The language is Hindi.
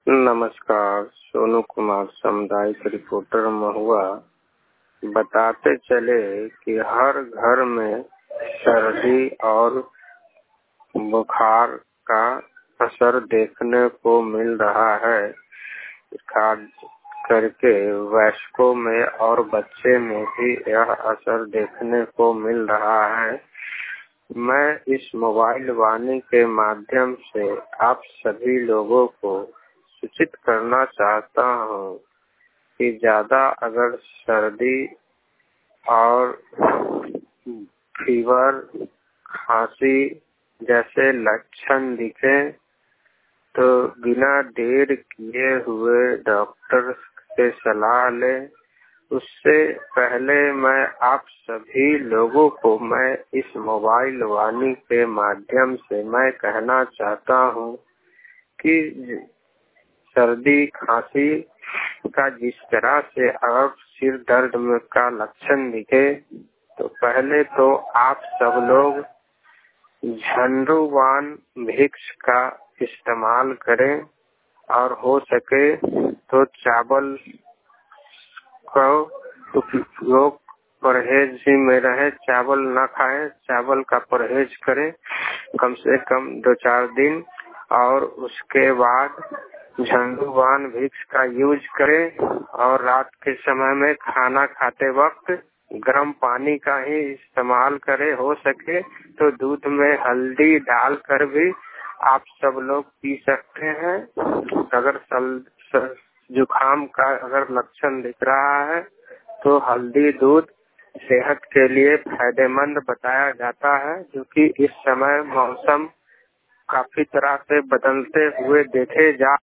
नमस्कार। सोनू कुमार, सामुदायिक रिपोर्टर, महुआ। बताते चले कि हर घर में सर्दी और बुखार का असर देखने को मिल रहा है। खास करके वयस्कों में और बच्चे में भी यह असर देखने को मिल रहा है। मैं इस मोबाइल वाणी के माध्यम से आप सभी लोगों को सूचित करना चाहता हूँ कि ज्यादा अगर सर्दी और फीवर, खांसी जैसे लक्षण दिखे तो बिना देर किए हुए डॉक्टर से सलाह लें। उससे पहले मैं आप सभी लोगों को मैं इस मोबाइल वाणी के माध्यम से मैं कहना चाहता हूँ कि सर्दी खांसी का जिस तरह से अगर सिर दर्द में का लक्षण दिखे तो पहले तो आप सब लोग झंडुबाम विक्स का इस्तेमाल करें और हो सके तो चावल को उपयोग परहेज ही में रहे, चावल न खाएं, चावल का परहेज करें कम से कम 2-4 दिन। और उसके बाद झंडुबाम विक्स का यूज करें और रात के समय में खाना खाते वक्त गर्म पानी का ही इस्तेमाल करें। हो सके तो दूध में हल्दी डालकर भी आप सब लोग पी सकते हैं। अगर जुकाम का अगर लक्षण दिख रहा है तो हल्दी दूध सेहत के लिए फायदेमंद बताया जाता है, क्योंकि इस समय मौसम काफी तरह से बदलते हुए देखे जा